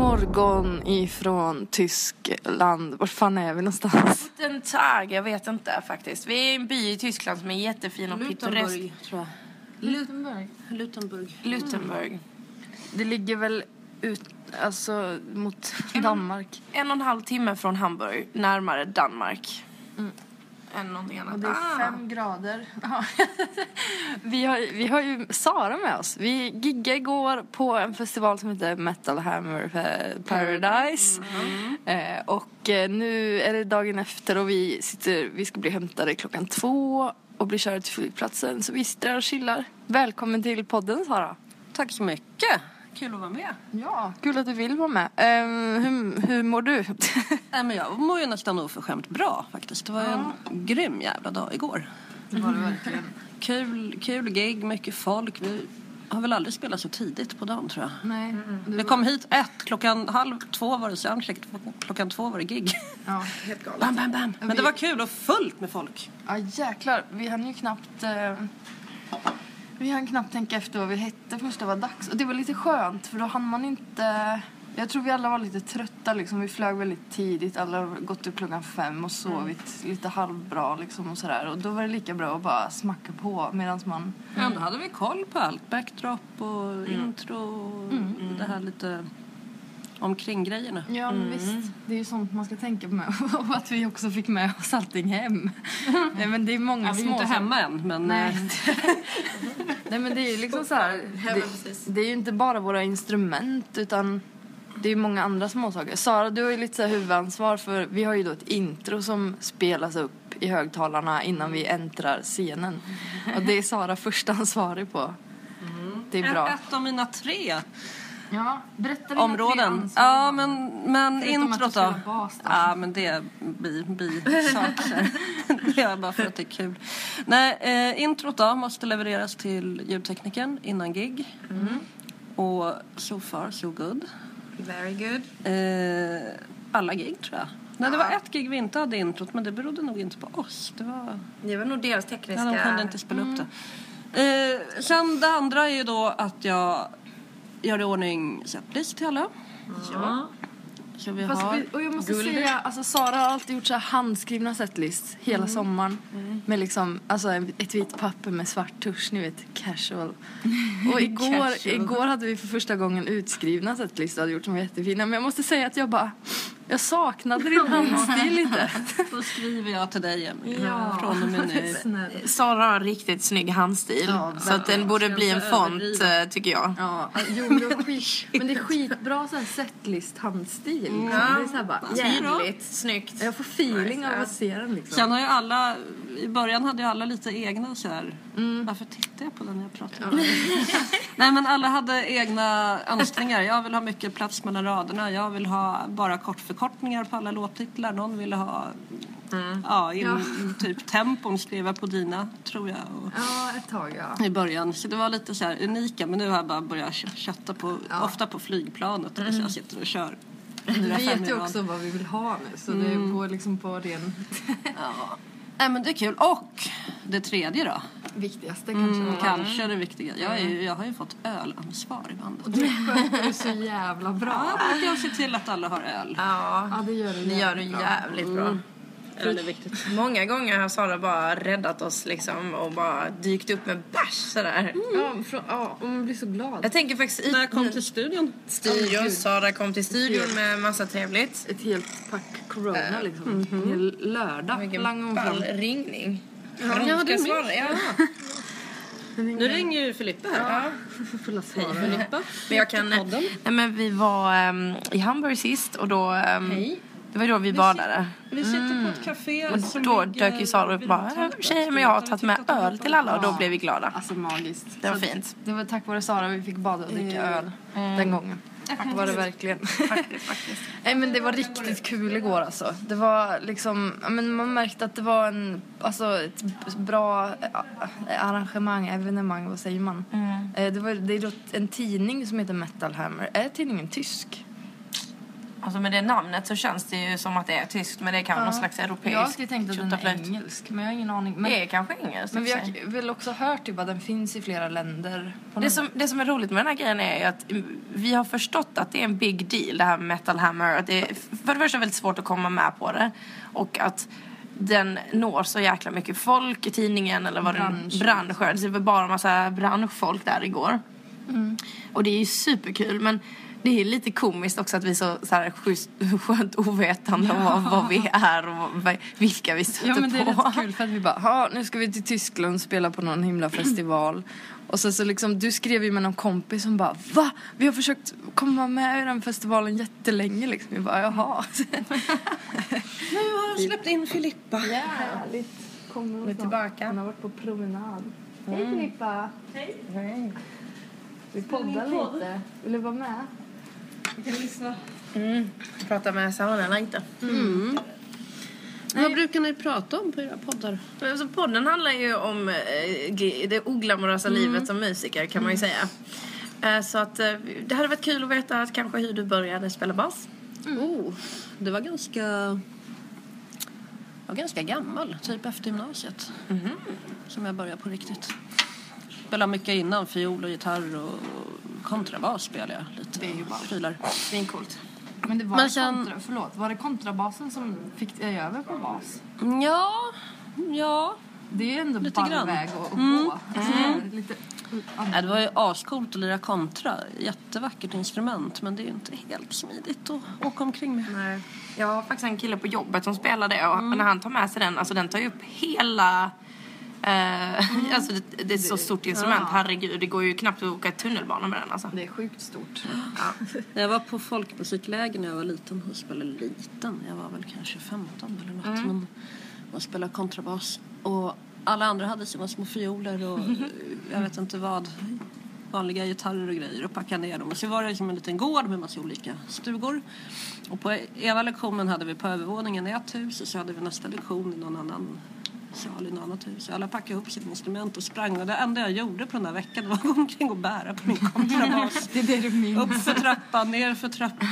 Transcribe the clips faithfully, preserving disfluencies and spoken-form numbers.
morgon ifrån Tyskland. Var fan är vi någonstans? En tag, jag vet inte faktiskt. Vi är i en by i Tyskland som är jättefin och pittoresk, tror jag. Lutenburg. Lutenburg. Lutenburg. Mm. Det ligger väl ut, alltså mot Danmark. En och en halv timme från Hamburg, närmare Danmark. Mm. Än någonting annat. Och det är ah. fem grader. vi, har, vi har ju Sara med oss. Vi giggade igår på en festival som heter Metal Hammer Paradise. Mm. Eh, och eh, nu är det dagen efter och vi sitter, vi ska bli hämtade klockan två och bli körda till flygplatsen. Så vi sitter där och chillar. Välkommen till podden, Sara. Tack så mycket. Kul att vara med. Ja, kul att du vill vara med. Um, hur, hur mår du? Nej, men jag mår ju nästan oförskämt bra faktiskt. Det var ja. en grym jävla dag igår. Det var det verkligen. Kul, kul gig, mycket folk. Vi har väl aldrig spelat så tidigt på dagen, tror jag. Nej. Mm. Vi kom hit ett, klockan halv två var det soundcheck, klockan två var det gig. Ja, helt galet. Bam, bam, bam. Men vi... det var kul och fullt med folk. Ja, jäklar. Vi hann ju knappt... Uh... Vi hann knappt tänka efter vad vi hette först det var dags. Och det var lite skönt för då hann man inte... Jag tror vi alla var lite trötta liksom. Vi flög väldigt tidigt. Alla har gått upp klockan fem och sovit mm. lite halvbra liksom och sådär. Och då var det lika bra att bara smacka på medan man... Mm. Ja, då hade vi koll på allt. Backdrop och mm. intro och mm. det här lite omkring grejerna. Ja, men mm. visst. Det är ju sånt man ska tänka på med. Och att vi också fick med oss allting hem. Nej, men det är många ja, små... Vi är inte hemma än, men... Nej. Nej, men det är ju liksom så här... Det, det är ju inte bara våra instrument, utan det är ju många andra småsaker. Sara, du har ju lite så här huvudansvar för... Vi har ju då ett intro som spelas upp i högtalarna innan vi äntrar scenen. Och det är Sara först ansvarig på. Mm. Det är bra. Ett av mina tre... Ja, berätta områden. Ja, men, men introt då. Bas, då. Ja, men det är bi, bi saker. Det är bara för att det är kul. Nej, eh, introt då måste levereras till ljudtekniken innan gig. Mm. Och so far, so good. Very good. Eh, alla gig, tror jag. Nej, det var ett gig vi inte hade introt, men det berodde nog inte på oss. Det var, det var nog deras tekniska... Ja, de kunde inte spela mm. upp det. Eh, sen det andra är ju då att jag... gör i ordning setlist till alla. Ja. Så vi Fast har vi, och jag måste Gulder. säga, alltså Sara har alltid gjort så här handskrivna setlist hela mm. sommaren. Mm. Med liksom, alltså ett vitt papper med svart tusch, ni vet, casual. Och igår, casual. igår hade vi för första gången utskrivna setlist och hade gjort som jättefina. Men jag måste säga att jag bara, jag saknade din handstil lite. Då skriver jag till dig, Emily. Ja. Från och med nu. Sara har riktigt snygg handstil. Ja, så att den borde bli en font, tycker jag. Ja, jo, men, skit, men det är skitbra så här setlist handstil. Mm. Ja. Det är så här bara, jävligt snyggt. Jag får feeling av att se den liksom. Sen har ju alla, i början hade ju alla lite egna så här. Mm. Varför tittar jag på den när jag pratar? Ja. Nej, men alla hade egna önskningar. Jag vill ha mycket plats mellan raderna. Jag vill ha bara kortförkortningar på alla låttitlar. Någon ville ha mm. ja, in, ja. typ tempon skriva på dina, tror jag. Och ja, ett tag, ja. I början. Så det var lite så här unika. Men nu har jag bara börjat chatta på, ja. ofta på flygplanet. Mm. Så jag sitter och kör. Vi vet ju också vad vi vill ha nu. Så mm. det går liksom på ren... ja. Nej, men det är kul. Och det tredje då? Viktigaste kanske. Mm, kanske det viktiga. Jag, är, jag har ju fått ölansvar i bandet. Och det sköter du så jävla bra. Ja, jag ser till att alla har öl. Ja, ja det gör du det gör du jävligt bra. Mm. Öl är viktigt. Många gånger har Sara bara räddat oss liksom och bara dykt upp med bärs sådär. Mm. Ja, för, ja, och man blir så glad. Jag tänker faktiskt... När jag kom till studion. Studion, Sara kom till studion med massa trevligt. Ett helt pack corona liksom. Mm-hmm. En hel lördag. Vilken ball ringning. Ja, ja det är svara, ja. Nu ringer ju Filippa här. Ja. Hej Filippa. Men jag kan... Nej, men vi var um, i Hamburg sist och då... Um, Hej. Det var då vi, vi badade. Sitter, vi sitter mm. på ett café. Och som då dök ju Sara upp bara, tjejer, men jag har tagit med öl till alla. Och då blev vi glada. Alltså magiskt. Det var så fint. Det var tack vare Sara vi fick bada och dricka öl mm. den gången. Tack var det verkligen. Faktiskt, faktiskt. Nej, men det var riktigt kul igår alltså. Det var liksom, men man märkte att det var en, alltså ett bra arrangemang, evenemang, vad säger man? Mm. Det var det är då en tidning som heter Metal Hammer. Är tidningen tysk? Alltså med det namnet så känns det ju som att det är tyskt. Men det kan vara Ja. någon slags europeisk. Jag har alltid tänkt att den är engelsk. Men jag har ingen aning. Men, det är kanske engelsk. men vi har väl också hört typ att den finns i flera länder. På Det som, det som är roligt med den här grejen är ju att vi har förstått att det är en big deal, det här med Metal Hammer. Att det är för det första väldigt svårt att komma med på det. Och att den når så jäkla mycket folk i tidningen eller vad Bransch. det bransch. Det var bara en massa branschfolk där igår. Mm. Och det är ju superkul, men det är lite komiskt också att vi är så, så här schysst, skönt ovetande om vad, vad vi är och vad, vilka vi stöter på. Ja, men det är rätt kul för att vi bara, ja, nu ska vi till Tyskland och spela på någon himla festival. Och så, så liksom, du skrev ju med någon kompis som bara, va? Vi har försökt komma med i den festivalen jättelänge liksom. Vi bara, jaha. Nu har jag släppt in Filippa. Ja, härligt. Kommer hon tillbaka. Hon har varit på promenad. Mm. Hej Filippa. Hej. Hej. Vi poddar lite. Vill du vara med? Vi kan lyssna. Mm. Prata med Sanna inte. Mm. Vad brukar ni prata om på era poddar? Alltså, podden handlar ju om eh, det oglamorösa mm. livet som musiker kan man ju säga. Eh, så att eh, det hade varit kul att veta att kanske hur du började spela bas. Mm. Oh, det var ganska... Jag var ganska gammal, typ efter gymnasiet. Mm. Som jag började på riktigt. Spelade mycket innan, fiol och gitarr och kontrabas spelade jag lite. Det är ju bara prylar. Svincoolt. Men det var, Men sen... kontra, förlåt, var det kontrabasen som fick dig över på bas? Ja, ja. Det är ju ändå lite bara grann. väg att Mm. gå. Mm. Lite... Ja, det var ju ascoolt att lira kontra. Jättevackert instrument, men det är ju inte helt smidigt att åka omkring med. Nej. Jag har faktiskt en kille på jobbet som spelar det och mm. när han tar med sig den, alltså den tar ju upp hela... Uh, mm. Alltså det, det är så stort instrument, ja. Herregud, det går ju knappt att åka ett tunnelbana med den alltså. Det är sjukt stort. Ja. Jag var på folkmusikläger när jag var liten. Jag spelade liten, jag var väl kanske femton eller något. Mm. Men man spelade kontrabas. Och alla andra hade sina små fioler och jag vet inte vad, vanliga gitarrer och grejer, och packa ner dem. Och så var det som en liten gård med massa olika stugor. Och på ena lektionen hade vi på övervåningen i ett hus, och så hade vi nästa lektion i någon annan sal i något annat hus. Alla packade upp sitt instrument och sprang. Och det enda jag gjorde på den här veckan var att gå omkring och bära på min kontrabas. Det är det du minns. Upp för trappan, ner för trappan.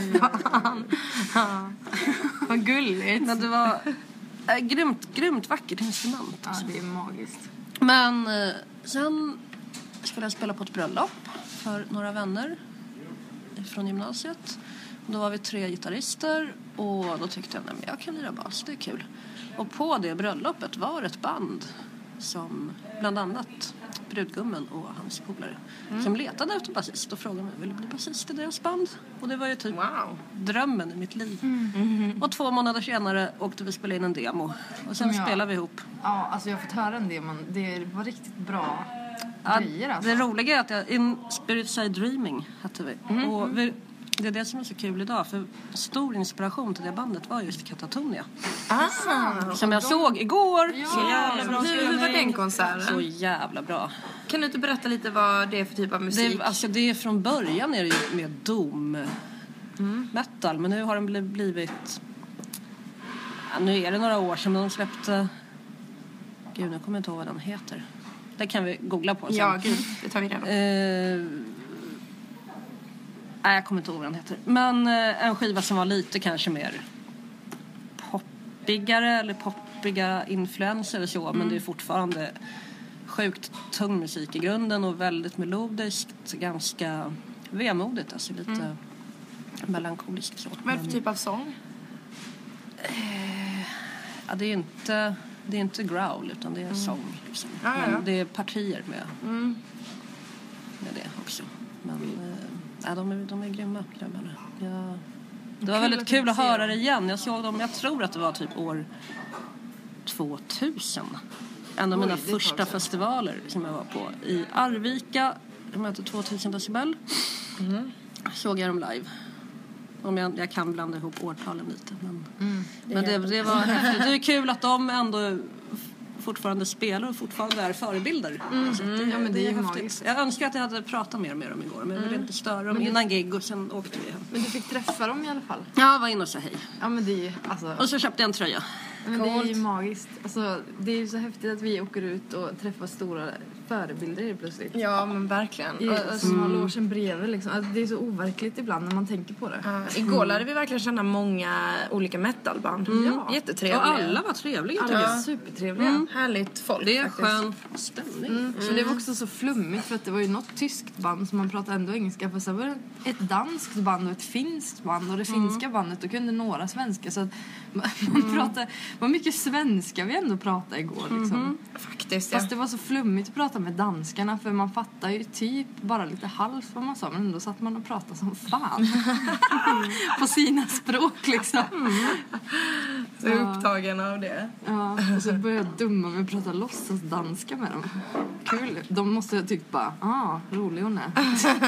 Ja. Vad gulligt. Men det var äh, grymt, grymt vackert instrument. Ja, det är magiskt. Men eh, sen skulle jag spela på ett bröllop för några vänner från gymnasiet. Då var vi tre gitarrister och då tyckte jag, nej men jag kan lira bas, det är kul. Och på det bröllopet var ett band som bland annat brudgummen och hans polare mm. som letade efter basist och frågade mig, vill du bli basist i deras band? Och det var ju typ wow. drömmen i mitt liv. Mm. Mm-hmm. Och två månader senare åkte vi spela in en demo. Och sen ja. spelade vi ihop. Ja, alltså jag har fått höra en demon. Det var riktigt bra ja, grejer alltså. Det roliga är att jag, In Spirit Side Dreaming hette vi. Mm. Och vi, det är det som är så kul idag. För stor inspiration till det bandet var just Katatonia. Ah, som jag såg igår. Ja, så jävla bra. Hur, hur var den konserten? Så jävla bra. Kan du inte berätta lite vad det är för typ av musik? Det, alltså det är från början är det ju med doom mm. metal. Men nu har den blivit... Ja, nu är det några år sedan de släppte... Gud, nu kommer jag inte ihåg vad den heter. Det kan vi googla på sen. Ja, gud. Det tar vi reda på. Eh, nej, jag kommer inte ihåg vad den heter. Men eh, en skiva som var lite kanske mer poppigare eller poppiga influenser och så. Mm. Men det är fortfarande sjukt tung musik i grunden och väldigt melodiskt, ganska vemodigt, alltså lite mm. melankoliskt så. Vad är det för typ av sång? Eh, ja, det är inte... Det är inte growl utan det är sång liksom. Ja, ja, ja. Men det är partier med, mm. med det också. Men äh, de, är, de är grymma grabbarna. Ja, det var väldigt kul att höra det igen. Jag såg dem, jag tror att det var typ år tvåtusen. En av Oj, mina första festivaler som jag var på i Arvika. De hette tvåtusen decibel. Mm. Såg jag dem live. Om jag, jag kan blanda ihop årtalen lite. Men, mm, det, men det, det var häftigt. Det är kul att de ändå fortfarande spelar och fortfarande är förebilder. Mm, så det, ja, men det, det är, är häftigt. Jag önskar att jag hade pratat mer med dem igår. Men jag ville mm. inte störa dem men innan du, gig och sen åkte vi hem. Men du fick träffa dem i alla fall? Ja, jag var inne och sa hej. Ja, men det är, alltså... Och så köpte jag en tröja. Men det är ju magiskt. Alltså, det är ju så häftigt att vi åker ut och träffar stora förebilder helt plötsligt. Ja, men verkligen. I, som har logen bredvid liksom. Alltså, det är så overkligt ibland när man tänker på det. Uh, igår lärde vi verkligen känna många olika metalband. Mm. Ja. Jättetrevliga. Och alla var trevliga. Alla Ja. var supertrevliga. Mm. Härligt folk. Det är faktiskt. skön stämning. Mm. Så det var också så flummigt för att det var ju något tyskt band som man pratade ändå engelska, för sen var det ett danskt band och ett finskt band, och det Mm. finska bandet, då kunde några svenska, så att man mm. pratade, det var mycket svenska vi ändå pratade igår liksom. Mm. Faktiskt, ja. Fast det var så flummigt att prata med danskarna, för man fattar ju typ bara lite halvt vad man sa, men ändå satt man och pratade som fan på sina språk liksom. Mm. Så jag är upptagen av det. Ja, och så började jag dumma med att prata låtsas danska med dem. Kul. De måste ha tyckt bara, ah, rolig hon är.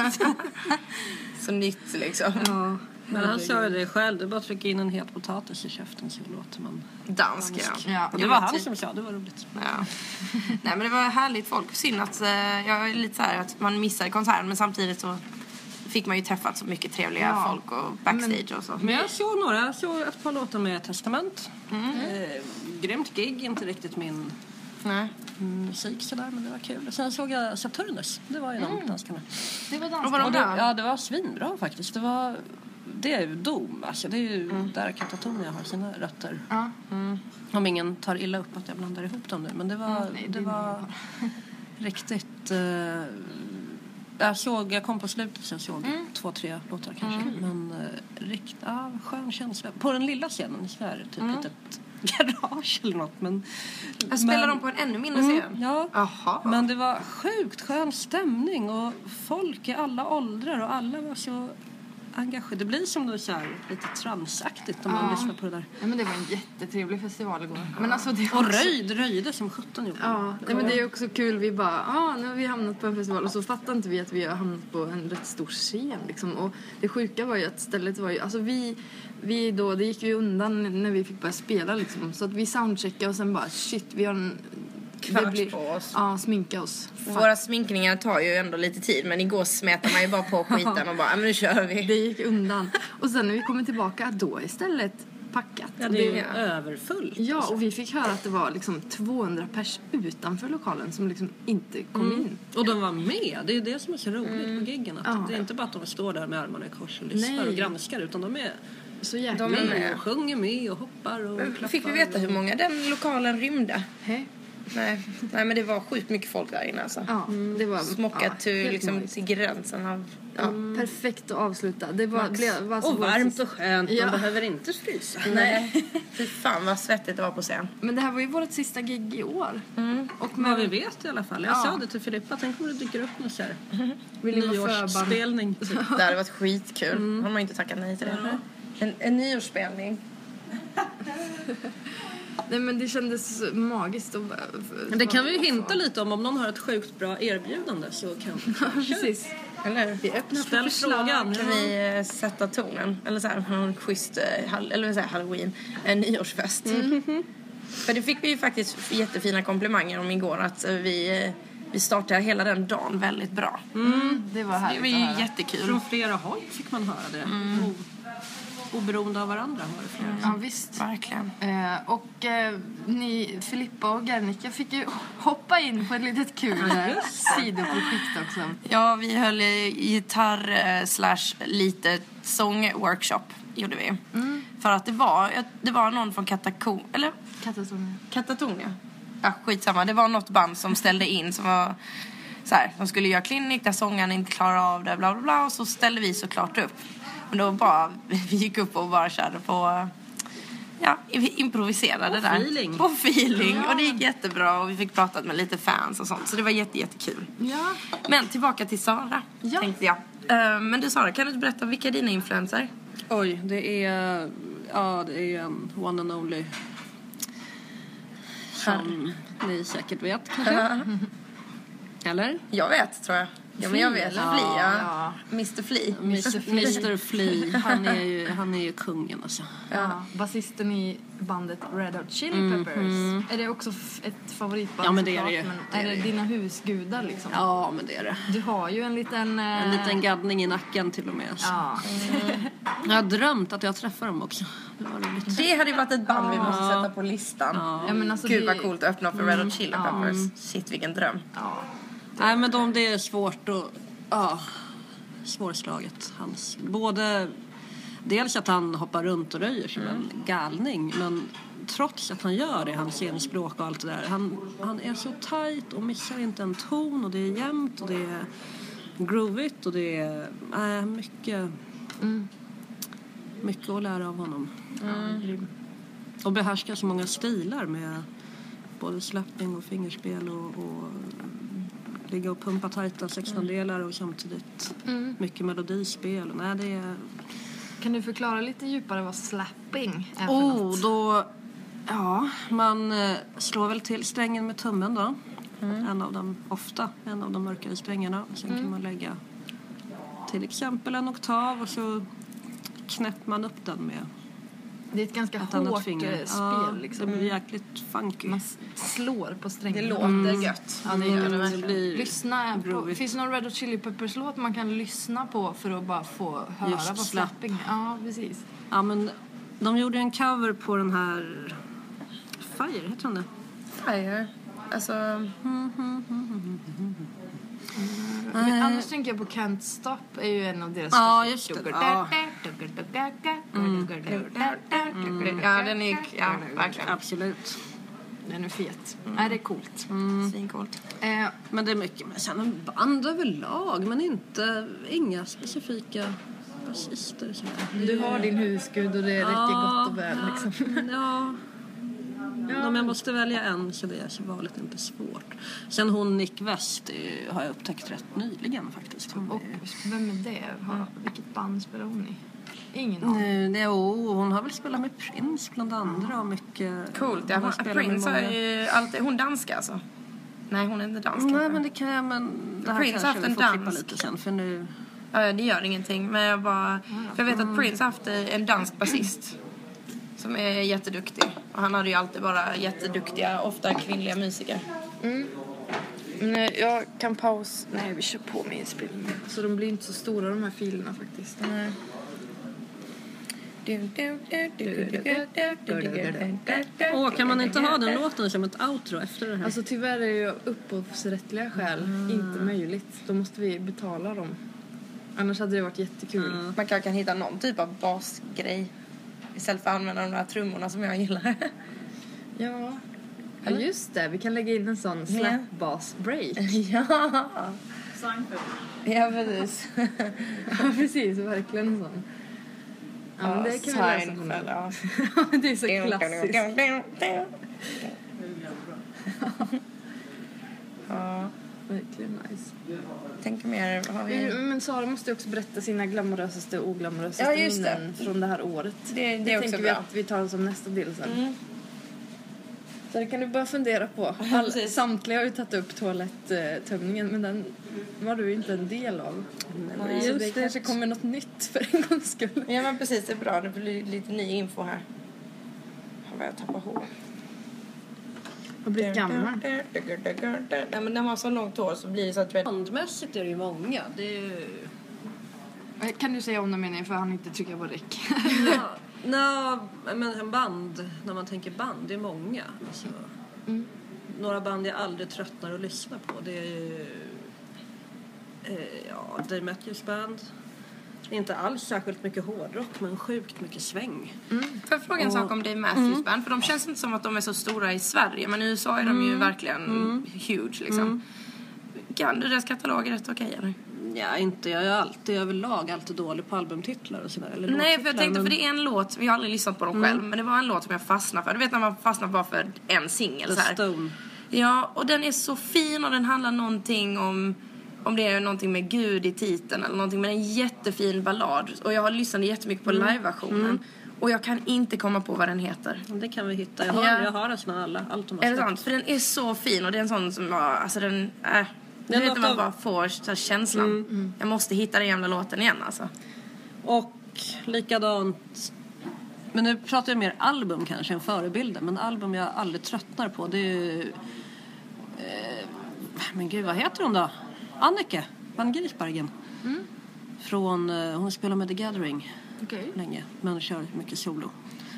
Så nytt liksom. Ja. Men han sa ju det själv, det är bara att trycka in en het potatis i käften så låter man Dansk, ja. Ja. Och det var han som sa, det var roligt. Ja. Nej, men det var härligt folk. Synd att eh, jag är lite så här att man missade konserten, men samtidigt så fick man ju träffat så mycket trevliga Ja. folk och backstage Men- och så. Men jag såg några, jag såg ett par låtar med Testament. Mm. Eh, grymt gig, inte riktigt min Nej. musik sådär, men det var kul. Sen såg jag Saturnus, det var ju de Mm. danskarna. Det var Och vad danskarna. de Och det, där? ja, det var svinbra faktiskt. Det var, det är ju Dom, alltså det är ju där Katatonia har sina rötter. Ja. Mm. Om ingen tar illa upp att jag blandar ihop dem nu, men det var, Mm, nej, det det är var riktigt... Eh, jag såg, jag kom på slutet så jag såg Mm. två, tre låtar kanske. Men eh, rikt, ja, skön känsla. På den lilla scenen, så här, typ Mm. litet garage eller något. Men, Jag spelar men, dem på en ännu mindre scen. Mm, ja. Jaha. Men det var sjukt skön stämning och folk i alla åldrar och alla var så engagerade. Det blir som då så här, lite transaktigt om man Ja. lyssnar på det där. Ja, men det var en jättetrevlig festival igår. Men alltså det Och röjd, röjde som sjutton gjorde. Ja, nej, men det är också kul. Vi bara, ah, nu har vi hamnat på en festival, och så fattar inte vi att vi har hamnat på en rätt stor scen liksom. Och det sjuka var ju att stället var ju, alltså vi, vi då, det gick ju undan när vi fick börja spela liksom. Så att vi soundcheckade och sen bara, shit, vi har en Kvart på oss. Ja, sminka oss. Våra sminkningar tar ju ändå lite tid, men igår smetar man ju bara på skiten och bara, ja, men nu kör vi. Det gick undan. Och sen när vi kommer tillbaka, då är istället packat. Ja, Och det är ju det- överfullt. Ja, och vi fick höra att det var liksom tvåhundra pers utanför lokalen som liksom inte kom in. Och de var med. Det är ju det som är så roligt på giggen. Att Ja. Det är inte bara att de står där med armarna i kors och lyssnar Nej. och granskar. Utan de är Så jäkla De är med med. och sjunger med och hoppar och klappar. Fick vi veta hur många den lokalen rymde? Hej. Nej, Nej men det var sjukt mycket folk där inne alltså. Ja, det var Smockat ja, till, helt liksom, magiskt. till gränsen av... Ja. Perfekt att avsluta. Det var, Max. det var så Och vår varmt sista- och skönt. Ja. Man behöver inte frysa. Nej. Fy fan vad svettigt det var på scen. Men det här var ju vårt sista gig i år. Mm. Och Vad vi vet i alla fall. Jag Ja. sa det till Filippa. Tänk om det dyker upp någon så här Vill ni vara förband? nyårsspelning. Det hade varit skitkul. Mm. Har man inte tackat nej till det. En, en nyårsspelning. Nej, men det kändes magiskt. Och, Men det kan vi ju hinta lite om. Om någon har ett sjukt bra erbjudande så kan vi kanske. Precis. Eller? Vi öppnar för Ställ förslag. frågan. Kan vi eh, sätta tonen? Eller så här, ha en schysst, eh, hall- eller vad säger jag, halloween, en nyårsfest. Mm. För det fick vi ju faktiskt jättefina komplimanger om igår. Att eh, vi, eh, vi startade hela den dagen väldigt bra. Mm, det var Det härligt var att ju höra. jättekul. Från flera håll fick man höra det. O- oberoende av varandra var det flera. Ja, visst. Verkligen. Eh, och eh, ni, Filippa och Gernika, fick ju hoppa in på ett litet kul eh, sidoprojekt också. Ja, vi höll i gitarr eh, slash lite sångworkshop gjorde vi. Mm. För att det var, det var någon från Katakon, eller Katatonia. Katatonia. Ja, skitsamma. Det var något band som ställde in som var så här, de skulle göra klinik där sångaren inte klarar av det, bla bla bla, och så ställde vi såklart upp. Men då bara, vi gick upp och bara körde på, ja, vi improviserade På där. feeling. På feeling. Och det gick jättebra och vi fick prata med lite fans och sånt. Så det var jätte, jättekul. Ja. Men tillbaka till Sara, Ja. tänkte jag. Uh, men du Sara, kan du berätta vilka är dina influenser? Oj, det är... Ja, det är en one and only. Som ni säkert vet kanske. Eller? Jag vet, tror jag. Ja, men jag vet. eller? Flea, ja. Ja. mister Flea. mister Flea. Han är ju, han är ju kungen alltså. Ja, basisten i bandet Red Hot Chili Peppers. Är det också f- ett favoritband? Ja, men det är såklart, det ju. Men Det är är det det ju. dina husgudar liksom? Ja, men det är det. Du har ju en liten... eh, En liten gaddning i nacken till och med. Alltså. Ja. Jag har drömt att jag träffar dem också. Det var roligt. Det hade ju varit ett band vi måste sätta på listan. Ja, men alltså Gud det- vad coolt att öppna för Red Hot Chili ja. Peppers. Shit, vilken dröm. Ja. Nej, men de, det är svårt och ja, svårslaget. Hans, både dels att han hoppar runt och röjer som mm. en galning, men trots att han gör det, hans scenspråk och allt det där, han, han är så tajt och missar inte en ton, och det är jämnt och det är groovigt och det är äh, mycket mm. mycket att lära av honom. Mm. Och behärskar så många stilar med både slapping och fingerspel och, och ligga och pumpa tajta sextondelar och samtidigt mm. mycket melodispel. Nej, det är... Kan du förklara lite djupare vad slapping är för oh, något? Då, ja, man eh, slår väl till strängen med tummen då. Mm. En av dem, ofta en av de mörkare strängarna. Sen mm. kan man lägga till exempel en oktav och så knäpper man upp den med det är ett ganska ett hårt spel. Ja, liksom. Det blir jäkligt funky. Man slår på strängen. Det låter mm. gött. Ja, det gör det. Det blir lyssna på, finns det någon Red Hot Chili Peppers låt man kan lyssna på för att bara få höra just vad slapping. Ja, precis. Ja, men de gjorde en cover på den här Fire, heter den det? Fire. Alltså mm, mm, mm, mm, mm. Men annars tänker jag på Can't Stop är ju en av deras ja, just det. Ja. Mm. Mm. Ja, den är ja, verkligen. Absolut. Den är fet. Mm. Ja, det är coolt. Mm. Svincoolt. Eh, men det är mycket med sen en band överlag, men inte inga specifika basister så här. Du har din husgud och det räcker ja, gott och väl liksom. Ja. Ja. Om jag måste välja en så det är så valet inte svårt. Sen hon Nick West har jag upptäckt rätt nyligen faktiskt. Hon och är... vem är det? Har, vilket band spelar hon i? Ingen aning. Nej, oh, hon har väl spelat med Prince bland andra och mycket... Coolt, ja, Prince har ju alltid... Hon danska alltså? Nej, hon är inte dansk. Nej, men det kan jag... Men det här Prince har haft en dans. Lite sen, för nu... Ja, det gör ingenting. Men jag bara... För jag vet att Prince har haft en dansk basist. Som är jätteduktig. Och han hade ju alltid bara jätteduktiga, ofta kvinnliga musiker. Mm. Nej, jag kan paus. Nej, vi kör på med inspelningen. Så de blir inte så stora de här filerna faktiskt. Nej. Åh, kan man inte ha den låten som ett outro efter det här? Alltså tyvärr är det ju upphovsrättliga skäl mm. inte möjligt. Då måste vi betala dem. Annars hade det varit jättekul. Mm. Man kanske kan hitta någon typ av basgrej. Istället för att använda de där trummorna som jag gillar. Ja. Ja, just det. Vi kan lägga in en sån slap-bass-break. Ja. Seinfeld. Ja, precis. Ja, precis. Verkligen en sån. Ja, men det kan vi läsa på nu. Ja. Det är så klassiskt. Ja. Verkligen nice. Tänk mer, har vi... Men Sara måste också berätta sina glamorösaste och oglamorösaste ja, just det. minnen från det här året. Det, det, det är också tänker bra. vi att vi tar som nästa del sen. Mm. Så det kan du bara fundera på. All, samtliga har ju tagit upp toaletttömningen, men den var du inte en del av. Nej, så det kanske kommer något nytt för en gångs skull. Ja, men precis, det är bra. Det blir lite ny info här. Har jag tappat hår? Och blivit gammal. Nej, men när man har så långt hår så blir det så att... Bandmässigt är det ju många. Det är ju... Kan du säga om de menar för han inte trycker på räck? Ja, no, men en band, när man tänker band, det är många. Alltså, mm. Några band jag aldrig tröttnar att lyssna på. Det är ju... Eh, ja, Dave Matthews Band. Inte alls särskilt mycket hårdrock, men sjukt mycket sväng. Mm. Får jag fråga en och... sak om Dave Matthews mm. Band? För de känns inte som att de är så stora i Sverige. Men i U S A är de ju mm. verkligen mm. huge liksom. Mm. Kan du deras katalog är rätt okej eller? Ja, inte. Jag är alltid överlag alltid dålig på albumtitlar och sådär. Eller nej, för jag tänkte, men... för det är en låt, vi har aldrig lyssnat på dem mm. själv, men det var en låt som jag fastnade för. Du vet när man fastnar bara för en singel så här. Stone. Ja, och den är så fin och den handlar någonting om... Om det är någonting med Gud i titeln eller någonting. Men en jättefin ballad. Och jag har lyssnat jättemycket på mm. live-versionen. Mm. Och jag kan inte komma på vad den heter. Det kan vi hitta. Jag har, ja. jag har nästan alla. Allt de har är det sant? För den är så fin. Och det är en sån som var... Alltså den... Äh, du vet när man av... bara får så här känslan. Mm. Mm. Jag måste hitta den gamla låten igen alltså. Och likadant... Men nu pratar jag mer album kanske än förebilder. Men album jag aldrig tröttnar på. Det är ju... Eh, men gud, vad heter hon då? Anneke van Giersbergen. Mm. Från, hon spelar med The Gathering okay. länge, men kör mycket solo.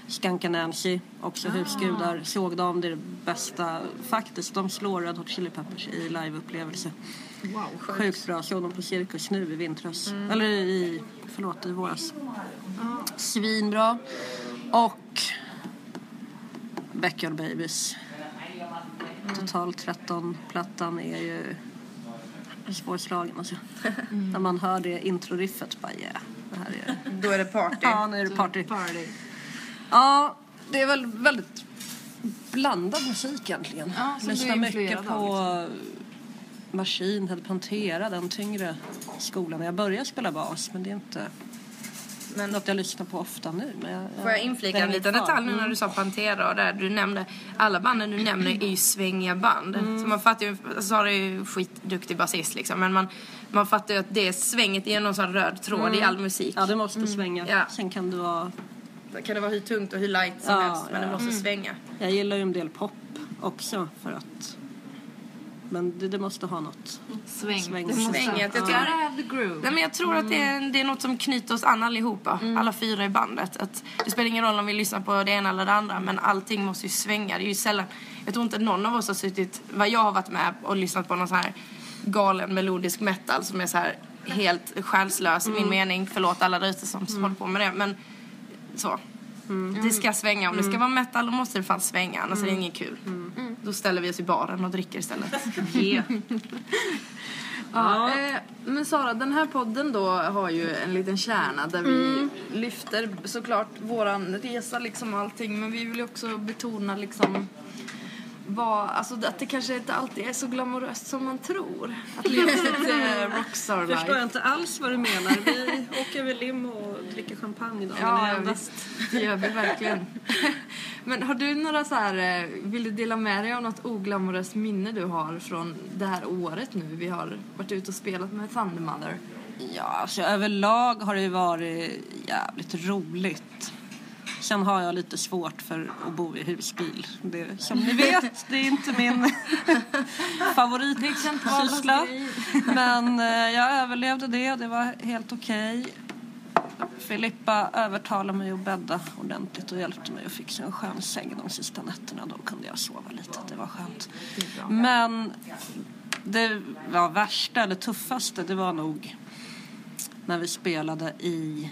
Skanka Nancy, också ah. husgudar. Såg dem, det är det bästa faktiskt. De slår Red Hot Chili Peppers i liveupplevelse. Wow, sjukt. Sjukt bra. Såg dem på Cirkus nu i vintras. Mm. Eller i, förlåt, i våras. Mm. Svinbra. Och Backyard Babies. Mm. Totalt tretton-plattan är ju svårslagen alltså. Mm. När man hör det introriffet, bara yeah, det här är... Då är det party. Ja, nu är det party. party. Ja, det är väl väldigt blandad musik egentligen. Ja, lyssnar mycket på liksom. Machine Head, Pantera, den tyngre skolan. Jag började spela bas, men det är inte men något jag lyssnar på ofta nu. Men jag, får jag inflika en liten detalj nu när du sa Pantera och där du nämnde, alla banden du nämner är ju svängiga band. Mm. Så man fattar ju, så har du ju skitduktig basist liksom, men man, man fattar ju att det svänget är någon sån röd tråd mm. i all musik. Ja, det måste mm. svänga. Ja. Sen kan det vara... kan det vara hur tungt och hur light som ja, helst, men ja. det måste mm. svänga. Jag gillar ju en del pop också för att... Men det, det måste ha något sväng. Sväng. Det svänget. Jag tror, ja. nej, men jag tror mm. att det är, det är något som knyter oss an allihopa. Mm. Alla fyra i bandet. Att det spelar ingen roll om vi lyssnar på det ena eller det andra. Men allting måste ju svänga. Det är ju sällan... Jag tror inte någon av oss har suttit... Vad jag har varit med och lyssnat på någon så här galen melodisk metal som är så här helt själslös mm. i min mening. Förlåt alla där ute som mm. håller på med det. Men så... Mm. Det ska svänga. Om det ska vara metal, då måste det fan svänga. Annars mm. är det ingen kul. Mm. Då ställer vi oss i baren och dricker istället. Yeah. Ja, eh, men Sara, den här podden då har ju en liten kärna där vi mm. lyfter såklart våran resa liksom allting. Men vi vill också betona liksom vad, alltså att det kanske inte alltid är så glamoröst som man tror. Att leva lite rockstar life. Förstår jag inte alls vad du menar. Vi åker väl lim och dricker champagne då. Ja, ja visst. Det gör vi verkligen. Men har du några så här, vill du dela med dig av något oglamoröst minne du har från det här året nu? Vi har varit ute och spelat med Thunder Mother. Ja, alltså överlag har det ju varit jävligt roligt. Sen har jag lite svårt för att bo i husbil. Det, som ni vet, det är inte min favoritsyssla. Men eh, jag överlevde det. Det var helt okej. Okay. Filippa övertalade mig att bädda ordentligt och hjälpte mig att fixa en skön säng de sista nätterna. Då kunde jag sova lite. Det var skönt. Det Men det var värsta eller tuffaste, det var nog när vi spelade i...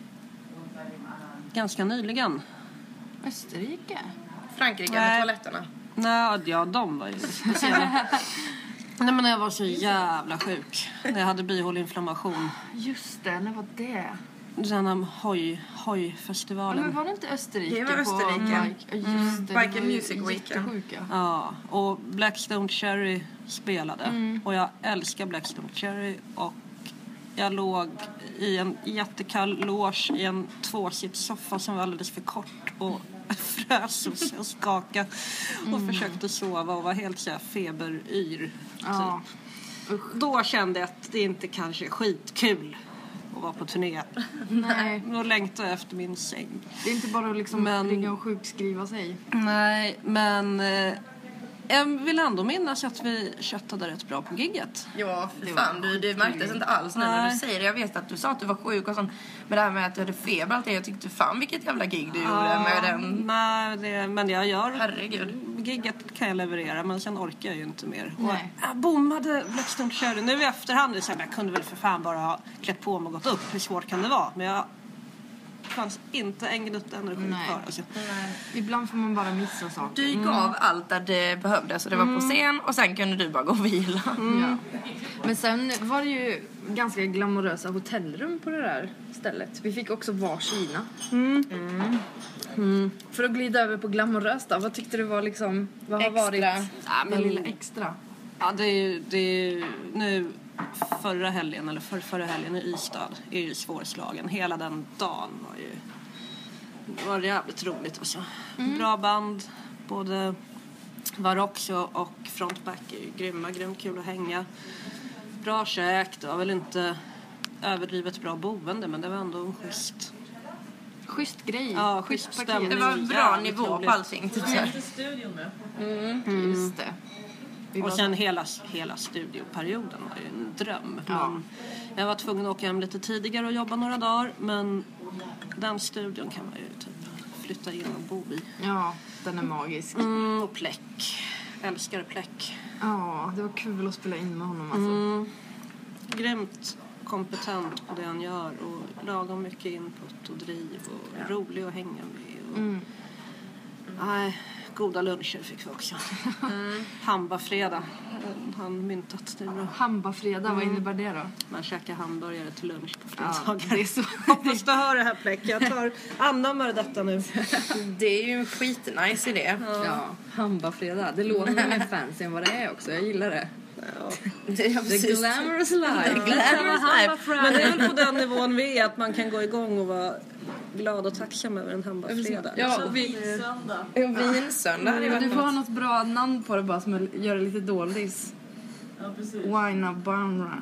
ganska nyligen. Österrike? Frankrike med toaletterna? Nej, ja, de var ju speciella. Nej, men jag var så jävla sjuk. När jag hade bihåleinflammation. Just det, när var det? Den här hoj, hojfestivalen. Men var det inte Österrike? Det var Österrike. På, mm. Just det, Bike and Music Weekend. Ja, och Blackstone Cherry spelade. Mm. Och jag älskar Blackstone Cherry. Och jag låg i en jättekall loge i en tvåsitssoffa som var alldeles för kort och frös och skakade och mm. försökte sova och var helt så här feberyr. Ja. Typ. Då kände jag att det inte kanske är skitkul att vara på turné. Nej. Då längtade jag efter min säng. Det är inte bara att liksom men, ligga och sjukskriva sig. Nej, men... Eh, jag vill ändå minnas att vi köttade rätt bra på gigget. Ja, för fan. Du, det märktes inte alls nu när du säger det. Jag vet att du sa att du var sjuk och sånt. Men det här med att du hade feber alltid. Jag tyckte fan vilket jävla gig du ja, gjorde med den. Nej, det, men jag gör... Herregud. Gigget kan jag leverera, men sen orkar jag ju inte mer. Nej. Och jag bommade Blackstone Cherry. Nu i efterhand, så här, jag kunde väl för fan bara ha klätt på mig och gått upp. Hur svårt kan det vara? Men jag... Det fanns inte en gnutta energi kvar. Alltså. Ibland får man bara missa saker. Du gav mm. allt där det behövdes. Så det var mm. på scen och sen kunde du bara gå och vila. Mm. Ja. Men sen var det ju ganska glamorösa hotellrum på det där stället. Vi fick också varsina. Mm. Mm. Mm. För att glida över på glamoröst då, vad tyckte du var liksom... Vad har extra. varit ja, men lilla extra? Ja, det är ju... Det är ju nu... Förra helgen, eller för, förra helgen i Ystad är ju svårslagen. Hela den dagen var ju var jävligt roligt också. Mm. Bra band, både Varoxo och Frontback är ju grymma, grymt kul att hänga. Bra käk, det var väl inte överdrivet bra boende, men det var ändå en schysst schysst grej. Ja, schysst stämning. Det var en bra nivå roligt. På allting. Typ mm. studion med. Mm. Mm. Just det. Och sen hela, hela studioperioden var ju en dröm. Ja. Men jag var tvungen att åka hem lite tidigare och jobba några dagar. Men den studion kan man ju typ flytta in och bo i. Ja, den är magisk. Mm, och Pläck. Älskar Pläck. Ja, det var kul att spela in med honom alltså. Mm. Grymt kompetent på det han gör och lagom mycket input och driv och ja. rolig att hänga med. Och... Mm. Nej, goda luncher fick vi också. Mm. Hamba-fredag. Han myntat det bra. Hamba-fredag, mm. vad innebär det då? Man käkar hamburgare till lunch på fredagar. Ja, det är så. Hoppas du hör det här, Pläck. Jag tar annammar detta nu. Det är ju en skitnice idé. Ja, ja. Hamba-fredag. Det låter mer fancy än vad det är också. Jag gillar det. Ja. Det är the glamorous life. Ja. Glamorous life. Men det är väl på den nivån vi är att man kan gå igång och vara glad och tacksam över en hamba-fredag. Ja, och vinsöndag. En vinsöndag. Mm, du får ha något bra namn på det bara som gör det lite dåligt. Ja, precis. Wine up barnra.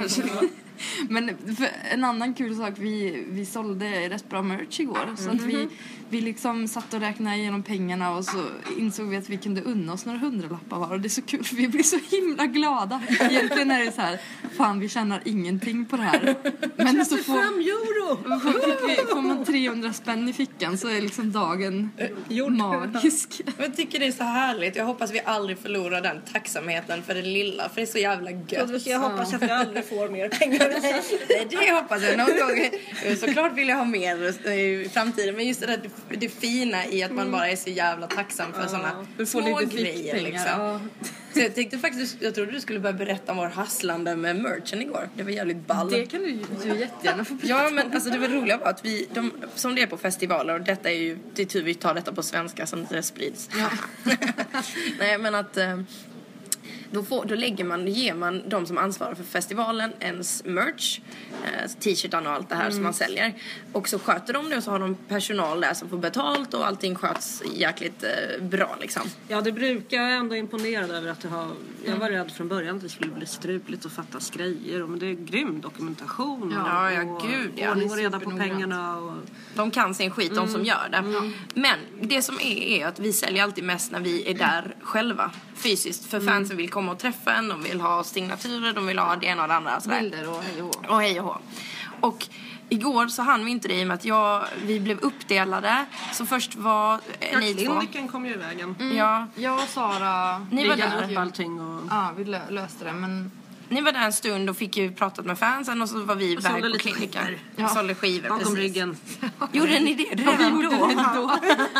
Men för en annan kul sak, vi, vi sålde rätt bra merch igår. Mm. Så att vi, vi liksom satt och räknade igenom pengarna och så insåg vi att vi kunde unna oss några hundralappar var. Och det är så kul för vi blir så himla glada. Egentligen är det så här, fan vi tjänar ingenting på det här. Men så får, euro! Får, vi, får man trehundra spänn i fickan så är liksom dagen magisk. Jag tycker det är så härligt. Jag hoppas vi aldrig förlorar den tacksamheten för det lilla. För det är så jävla gött. Jag hoppas att jag aldrig får mer pengar. Det, det hoppas jag någon gång. Såklart vill jag ha mer i framtiden. Men just det, där, det fina i att man bara är så jävla tacksam för sådana ja, små grejer liksom. Ja. Så jag tänkte faktiskt, jag trodde du skulle börja berätta om vår hasslande med merchen igår. Det var jävligt ball. Det kan du, du jättegärna få berätta. Ja, men alltså det var roliga var att vi, de, som det är på festivaler, och detta är ju, det är tur vi tar detta på svenska som det sprids. Ja. Nej, men att... Då, får, då lägger man, ger man de som ansvarar för festivalen ens merch, eh, t-shirtarna och allt det här mm. som man säljer. Och så sköter de det och så har de personal där som får betalt och allting sköts jäkligt eh, bra liksom. Ja, det brukar jag ändå imponerad över att det har... Jag var rädd från början att det skulle bli struligt och fattas grejer. Men det är grym dokumentation. Ja, och, ja, ja gud. Ja. Ordning och reda på pengarna. Och... De kan sin skit, mm. de som gör det. Mm. Men det som är, är att vi säljer alltid mest när vi är där själva. Fysiskt. För fansen mm. vill komma och träffa en. De vill ha signaturer. De vill ha det ena och det andra. Sådär. Bilder och hej och hå. Och hej och hå. Och igår så hann vi inte det i och med att jag, vi blev uppdelade. Så först var ja, ni två. Kliniken kom ju i vägen. Mm. Ja. Jag och Sara. Ni var där. Allting och... Ja, vi lö- löste det. Men... Ni var där en stund och fick ju pratat med fansen. Och så var vi iväg på kliniken. Ja. Och sålde skivor. Bakom ryggen. Gjorde ni det redan då? då.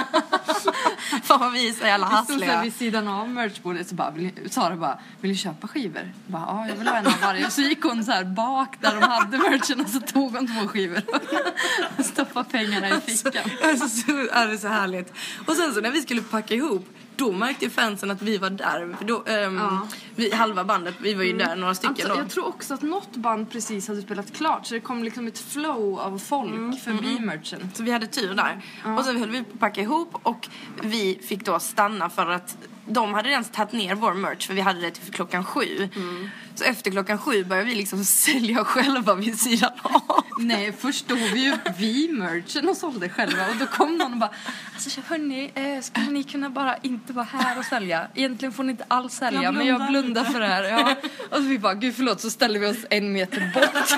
Fan vad vi är så jävla hassliga. Vi stod vid sidan av merchbordet så bara, vill, Sara bara, vill du köpa skivor? Bara, ja, jag vill ha en av varje. Och så gick hon så här bak där de hade merchen och så tog hon två skivor. Och stoppade pengarna i fickan. Alltså, så är det så härligt. Och sen så när vi skulle packa ihop, då märkte fansen att vi var där. För då, um, ja. vi, halva bandet, vi var ju där några stycken alltså, då. Jag tror också att något band precis hade spelat klart. Så det kom liksom ett flow av folk mm. förbi mm. merchen. Så vi hade tur där. Ja. Och så höll vi på att packa ihop. Och vi fick då stanna för att de hade redan tagit ner vår merch. För vi hade det till klockan sju. Mm. Så efter klockan sju började vi liksom sälja själva vid sidan av. Nej, först stod vi ju vi merchen och sålde själva. Och då kom någon och bara, alltså hörni, eh, skulle ni kunna bara inte vara här och sälja? Egentligen får ni inte alls sälja, jag men jag blundar för det här. Ja. Och så vi bara, gud förlåt, så ställde vi oss en meter bort.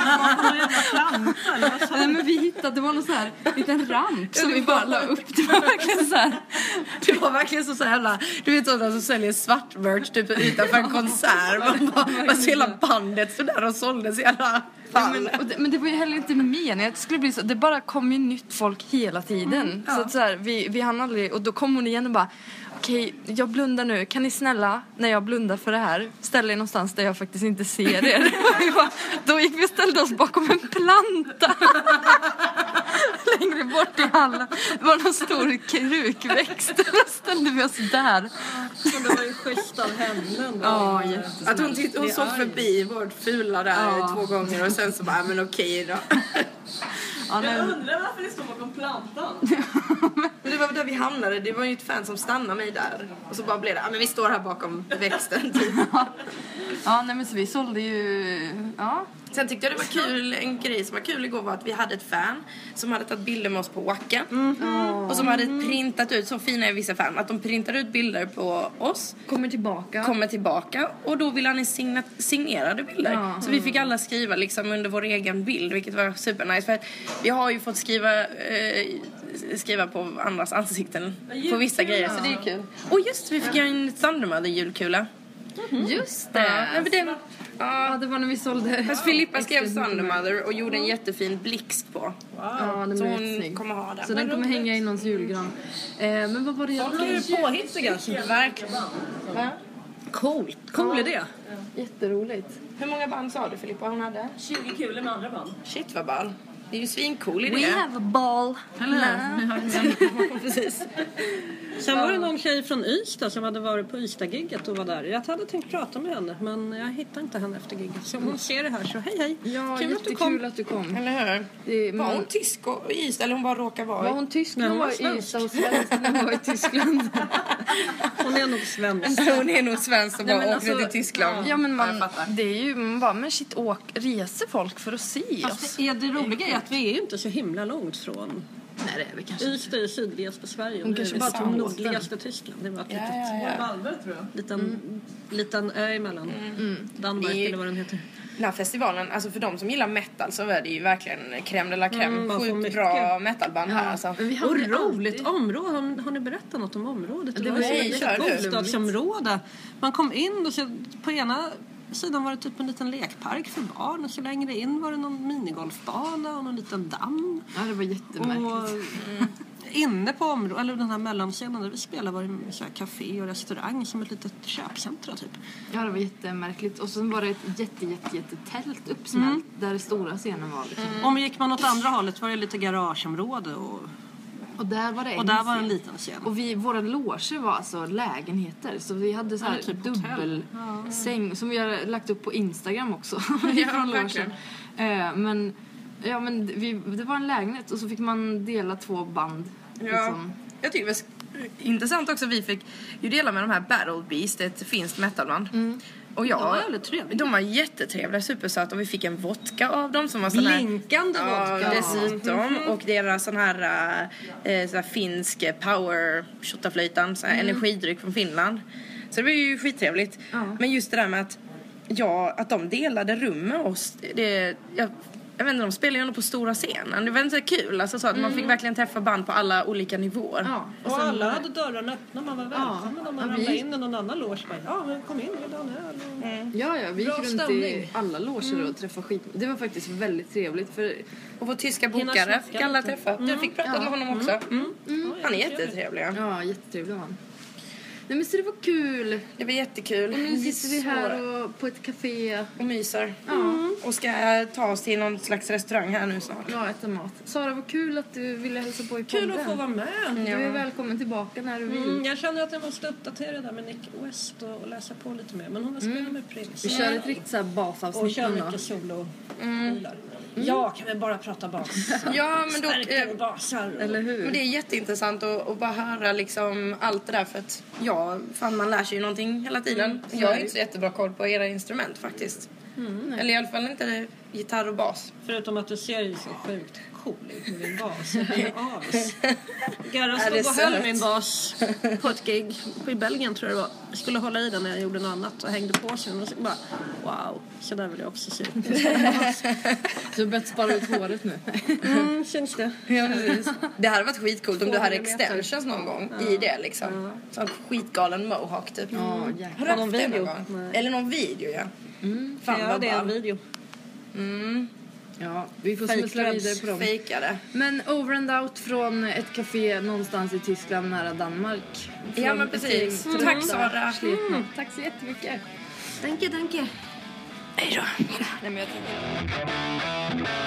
Nej, men vi hittade, det var någon så här liten ramp som vi bara la upp. Det var verkligen så här. Det var verkligen så, så jävla, du vet sådana som säljer svart merch typ utanför en konsert. Man bara, alltså hela bandet så där och sålde så jävla ja, men, och det, men det var ju heller inte med meningen att det skulle bli så. Det bara kom ju nytt folk hela tiden. Mm, ja. Så att så här, vi, vi hann aldrig, och då kom hon igen och bara, okej, jag blundar nu. Kan ni snälla, när jag blundar för det här, ställa er någonstans där jag faktiskt inte ser er. bara, då gick vi och ställde oss bakom en planta. Längre bort i hallen. Det var någon stor krukväxt. Då ställde vi oss där. Så det var ju schysst av henne. Ja, att hon, titt- hon såg förbi vårt fula där ja. två gånger. Och sen så bara, men okej då. Ja, jag undrar varför det står bakom plantan. Men det var där vi hamnade. Det var ju ett fan som stannade mig där. Och så bara blev det, ja men vi står här bakom växten typ. Ja, nej men så vi sålde ju, ja. Sen tyckte jag det var kul, en grej som var kul igår var att vi hade ett fan som hade tagit bilder med oss på Wacka. Mm-hmm. Och som hade printat ut, så fina är vissa fan, att de printar ut bilder på oss. Kommer tillbaka. Kommer tillbaka. Och då ville han signa- signerade bilder. Ja. Så vi fick alla skriva liksom under vår egen bild, vilket var supernice. För att vi har ju fått skriva eh, skriva på andras ansikten på vissa grejer, så det är kul. Och just, vi fick ju en Thundermother julkula. Mm. Just det. Ja, men det, ja, det var när vi sålde. Fast Filippa skrev Thundermother och gjorde en jättefin blixt på. Wow. Ja, den så är hon snygg. kommer ha den. Så den kommer hänga i någons julgran. Eh, men vad var det jag... Folk är ju påhittiga. Verkligen. Ja. Coolt. Cool idé. Jätteroligt. Hur många band sa du, Filippa, hon hade? tjugo kulor med andra band. Shit, vad ball. Det är ju svincool idé. We have a ball. Eller precis. Sen var det någon tjej från Ystad som hade varit på Ystad-gigget och var där. Jag hade tänkt prata med henne, men jag hittade inte henne efter gigget. Så om hon ser det här, så hej hej. Ja, kul jättekul att du kom. att du kom. Eller hur? Det, Var man, hon tysk och i Ystad, eller hon bara råkar vara var i? hon tysk Nej, när hon hon var var i Ystad och svensk när hon var i Tyskland? Hon är nog svensk. Hon är nog svensk och bara men åker alltså, till Tyskland. Ja, men Jag man, fattar. det är ju, man bara, men shit, åk, reser folk för att se oss? Fast det, är det roliga är att vi är ju inte så himla långt från Nej, det är vi kanske. Ystad är sydligaste Sverige. Hon Det är kanske bara tog nordligaste Tyskland. Det var ett Ja, litet, ja, ja. Malmö, tror jag. Liten, mm. liten ö emellan. Mm. Danmark Det är- eller vad den heter. Den här festivalen, alltså för de som gillar metal så är det ju verkligen crème de la crème. Mm, man får Sjukt mycket. bra metalband här alltså. Men vi Och hade roligt alltid- område. Har, har ni berättat något om området? Det var så nej, ett kör du. bostadsområde. Man kom in och så på ena sidan var det typ en liten lekpark för barn. Och så längre in var det någon minigolfbana och någon liten damm. Ja, det var jättemärkligt. Och mm. inne på området, eller den här mellanscenen där vi spelade, var det så här café och restaurang som ett litet köpcentra typ. Ja, det var jättemärkligt. Och sen var det ett jätte, jätte, jätte tält uppsmält Mm. där den stora scenen var. Liksom. Om gick man åt andra hållet var det lite garageområde och, Och där var det en och där var en scen. liten scen. Och vi, våra loger var alltså lägenheter. Så vi hade så här Ja, typ hotell. dubbelsäng som vi har lagt upp på Instagram också. Ja, från verkligen. logen. Eh, men ja, men vi, det var en lägenhet och så fick man dela två band. Ja. Liksom. Jag tycker det var intressant också. Vi fick ju dela med de här Battle Beast, ett finskt metalband. Mm. Och jag, De var väldigt trevliga. De var jättetrevliga, supersöta. Och vi fick en vodka av dem som var sån här... Blinkande vodka. Ja, dessutom. Och deras sån här, äh, sån här finsk power tjottaflöjtan, sån här energidryck från Finland. Så det var ju skittrevligt. Ja. Men just det där med att, ja, att de delade rum med oss, det... Jag, jag vet inte, de spelade ju ändå på stora scenen. Det var inte så kul. Alltså så att man fick verkligen träffa band på alla olika nivåer. Ja, Och sen alla var det- hade dörrarna öppna, man var välkommen. Om man Ja, ramlade vi- in i någon annan loge, bara, ja men kom in, vill du ha en öl? Mm. Ja, ja, vi Bra gick runt i stämning. alla loger och träffade skit. Det var faktiskt väldigt trevligt. För Och vår tyska Hinna bokare snacka fick alla lite. träffa. Du fick prata med honom också. Mm. Han är jättetrevlig. ja, jättetrevlig var han. Nej, men så det var kul. Det var jättekul. Och nu sitter vi här och, på ett café. och myser. Ja. Och ska ta oss till någon slags restaurang här nu snart. Ja, äta mat. Sara, vad kul att du ville hälsa på i podden. Kul att få vara med. Du är välkommen tillbaka när du vill. Mm, jag känner att jag måste uppdatera där med Nick West och, och läsa på lite mer. Men hon har spelat med Prince. Vi kör ett riktigt så här Och basavsnitt kör nu då. mycket solo. Mm. Ja, kan vi bara prata bas? Ja, men då... Stärkare Eh, basar. Eller hur? men det är jätteintressant att, att bara höra liksom allt det där. För att, ja, fan man lär sig ju någonting hela tiden. Jag har inte så jättebra koll på era instrument faktiskt. Eller i alla fall inte gitarr och bas. Förutom att du ser ju så sjukt cool ut med din bas. Jag blir avis. Gerra Är det stod och höll söt? min bas på ett gig i Belgien, tror jag det var. Jag skulle hålla i den när jag gjorde något annat och hängde på sig. Och så bara, wow, så där vill jag också se ut. Du har börjat spara ut håret nu. Mm, syns det. Ja, precis. Det hade varit skitcoolt om du hade millimeter. extensions någon gång i det liksom. Så en skitgalen mohawk typ. Ja, Har jäklar. du haft någon det video? någon gång? Nej. Eller någon video, ja. Mm. Fan Ja, vad det är en ball. video. Mm. Ja, vi får Fake smussla dreads. vidare på dem. Fejkade. Men over and out från ett café någonstans i Tyskland nära Danmark. Ja, Från men precis. ett Mm. trötta, Tack, Sara. slitna. Tack så jättemycket. Danke, danke. Hej då. Nej, men jag tänker...